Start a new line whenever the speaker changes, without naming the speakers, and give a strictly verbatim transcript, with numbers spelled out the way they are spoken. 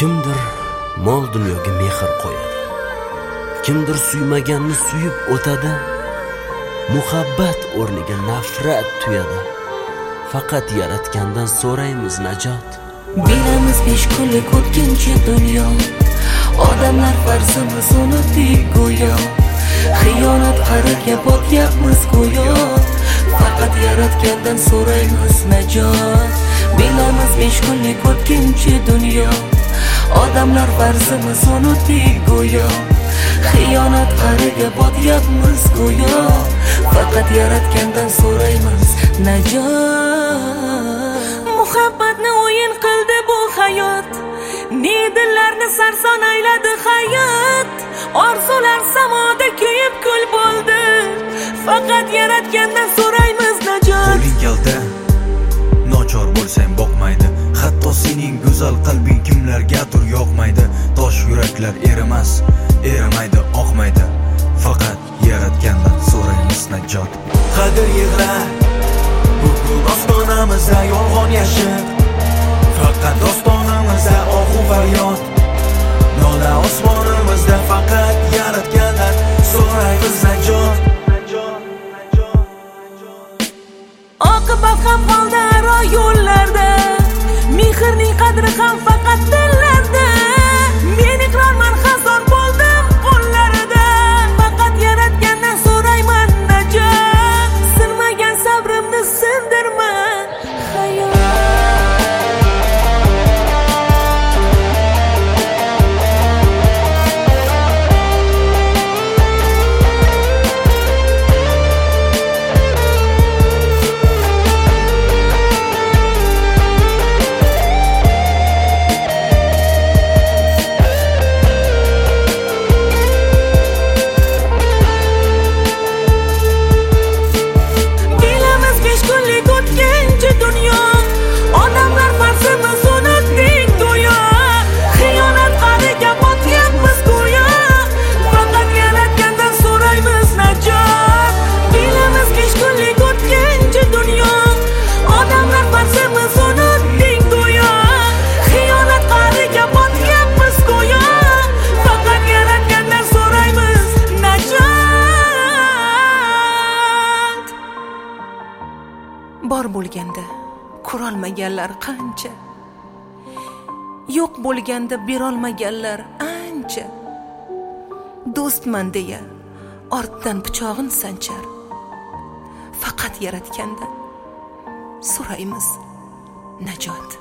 Kimdir mol dunyoga mehr qo'yadi, kimdir suymaganni suyib o'tadi, muhabbat o'rniga nafrat tuyadi. Faqat yaratgandan so'raymiz najot.
Bilamiz besh kunlik o'tkinchi dunyo, odamlar farzimiz unutdik go'yo. Xiyonat qariga botyapmiz go'yo, faqat yaratgandan so'raymiz najot. Bilamiz besh kunlik o'tkinchi dunyo, odamlar farzimiz unutdik go'yo. Xiyonat qariga botyapmiz go'yo, faqat yaratgandan so'raymiz najot. Muhabbatni o'yin qildi bu hayot, ne dillarni sarson ayladi hayot. Orzular samoda kuyib kul bo'ldi, faqat yaratgandan so'raymiz najot.
Qo'ling keldi, nochor bo'lsang boqmaydi, hatto sening go'zal qalbing kimlargadir yoqmaydi. Tosh yuraklar erimas, erimaydi, oqmaydi, faqat yaratgandan so'raymiz najot. Qadr yig'lar bugun ostonamizda yolg'on yashiq, faqat ostonamizda og'u faryod. Nola osmonimizda faqat yaratgandan so'raymiz najot.
Oqibat ham qoldi aro yo'llarda, mehrning qadri ham faqat dillarda. Men iqrorman xazon bo'ldim qo'llarida, faqat yaratgandan so'rayman najot. Sinmagan sabrimni sindirma hayot. Bor bo'lganda ko'rolmaganlar qancha, yo'q bo'lganda berolmaganlar ancha. Do'stman deya ortdan pichog'in sanchar, faqat yaratgandan so'raymiz najot.